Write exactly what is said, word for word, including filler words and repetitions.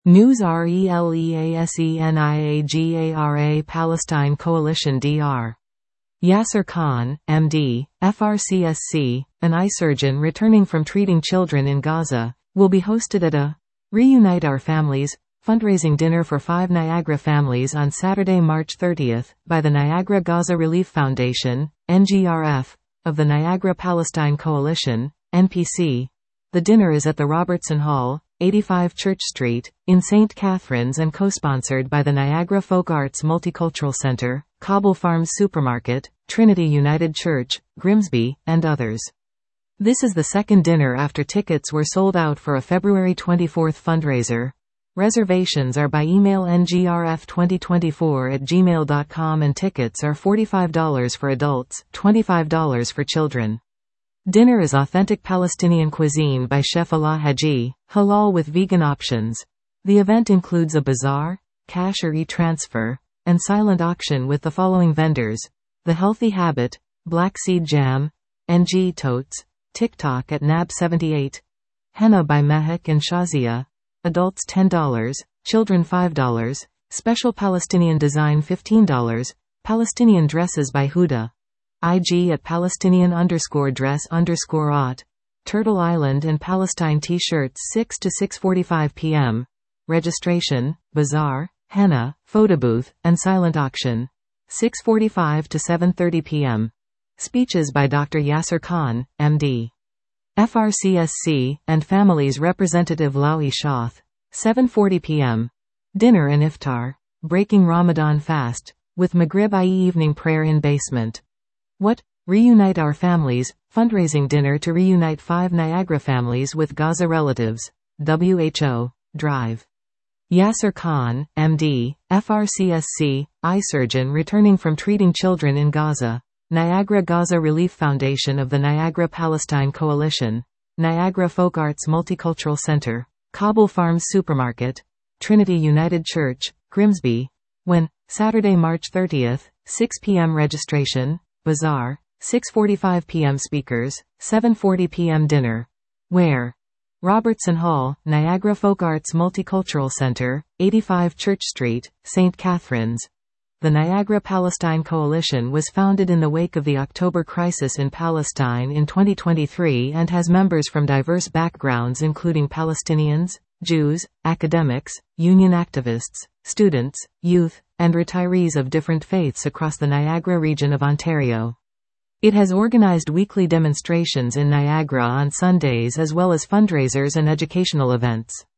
News Releaseniagara Palestine Coalition Doctor Yasser Khan, M D, F R C S C, an eye surgeon returning from treating children in Gaza, will be hosted at a Reunite Our Families fundraising dinner for five Niagara families on Saturday, March thirtieth, by the Niagara Gaza Relief Foundation, N G R F, of the Niagara Palestine Coalition, N P C. The dinner is at the Robertson Hall, eighty-five Church Street, in Saint Catharines and co-sponsored by the Niagara Folk Arts Multicultural Center, Cobble Farms Supermarket, Trinity United Church, Grimsby, and others. This is the second dinner after tickets were sold out for a February twenty-fourth fundraiser. Reservations are by email n g r f twenty twenty-four at gmail dot com and tickets are forty-five dollars for adults, twenty-five dollars for children. Dinner is authentic Palestinian cuisine by Chef Ala Haji, halal with vegan options. The event includes a bazaar, cash or e-transfer, and silent auction with the following vendors: The Healthy Habit, Black Seed Jam, N G Totes, TikTok at Nab seventy-eight, Henna by Mehak and Shazia, adults ten dollars, children five dollars, special Palestinian design fifteen dollars, Palestinian dresses by Huda. I G at Palestinian underscore dress underscore ot, Turtle Island and Palestine t-shirts six to six forty-five p m Registration, bazaar, henna, photo booth, and silent auction. six forty-five to seven thirty p m Speeches by Doctor Yasser Khan, M D. F R C S C, and Families Representative Lawi Shoth. seven forty p m Dinner and iftar. Breaking Ramadan fast, with Maghrib I E evening prayer in basement. What? Reunite Our Families, fundraising dinner to reunite five Niagara families with Gaza relatives. W H O, Drive. Yasser Khan, M D, F R C S C, eye surgeon returning from treating children in Gaza. Niagara Gaza Relief Foundation of the Niagara Palestine Coalition, Niagara Folk Arts Multicultural Center, Cobble Farms Supermarket, Trinity United Church, Grimsby. When? Saturday, March thirtieth, six p m Registration, bazaar, six forty-five p m Speakers, seven forty p m Dinner. Where? Robertson Hall, Niagara Folk Arts Multicultural Center, eighty-five Church Street, Saint Catharines. The Niagara Palestine Coalition was founded in the wake of the October crisis in Palestine in twenty twenty-three and has members from diverse backgrounds including Palestinians, Jews, academics, union activists, students, youth, and retirees of different faiths across the Niagara region of Ontario. It has organized weekly demonstrations in Niagara on Sundays as well as fundraisers and educational events.